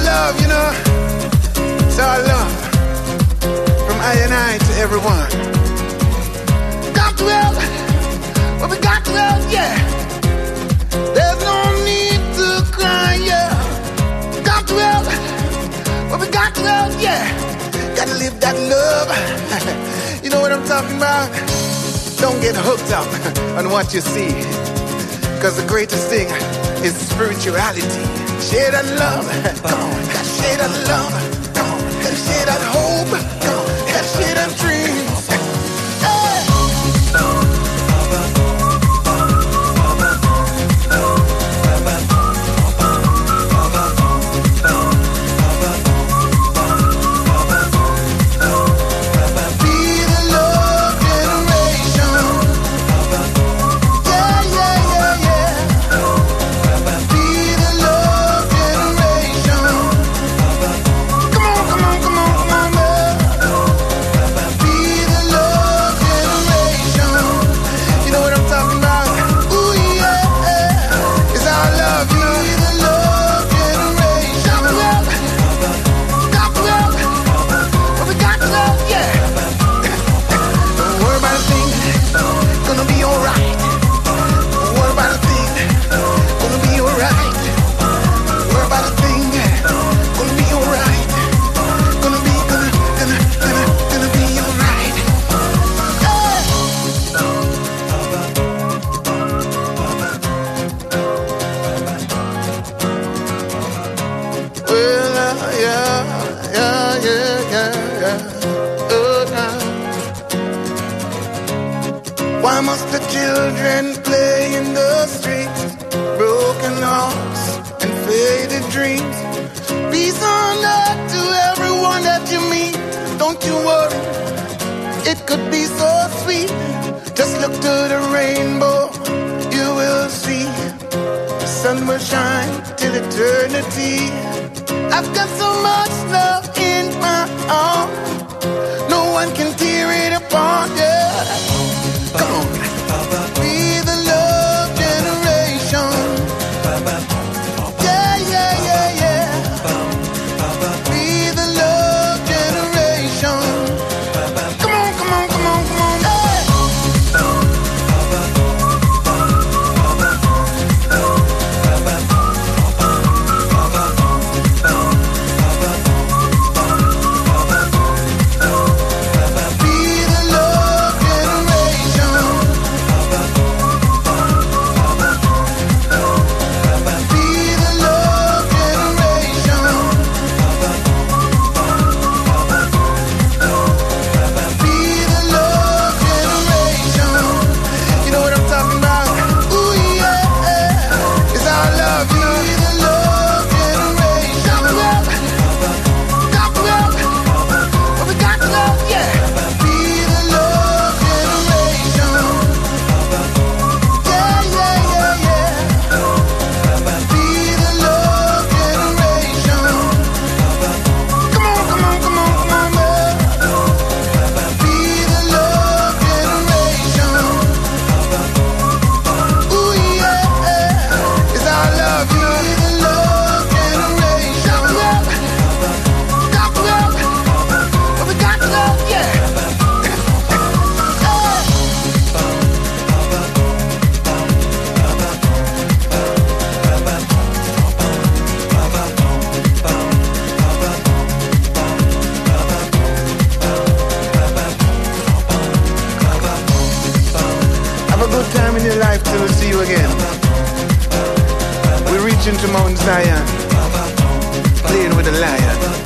love, you know. It's our love. From I and I to everyone. Got to help. Well, we got to help, yeah. There's no need to cry, yeah. Got to help. Well, we got to help, yeah. Gotta live that love. You know what I'm talking about? Don't get hooked up on what you see. Cause the greatest thing is spirituality. Share that love. Come on. Gotta share that love. Come on. Gotta share that hope. Come on. Gotta share that dreams. Why must the children play in the streets? Broken hearts and faded dreams. Peace on earth to everyone that you meet. Don't you worry, it could be so sweet. Just look to the rainbow, you will see. The sun will shine till eternity. I've got so much love in my arms, no one can tear it apart, yeah. Come on. Be the love generation. Yeah, yeah, yeah, yeah. Be the love generation. Come on, come on, come on, come on. Till we see you again. We're reaching to Mount Zion, playing with the lion.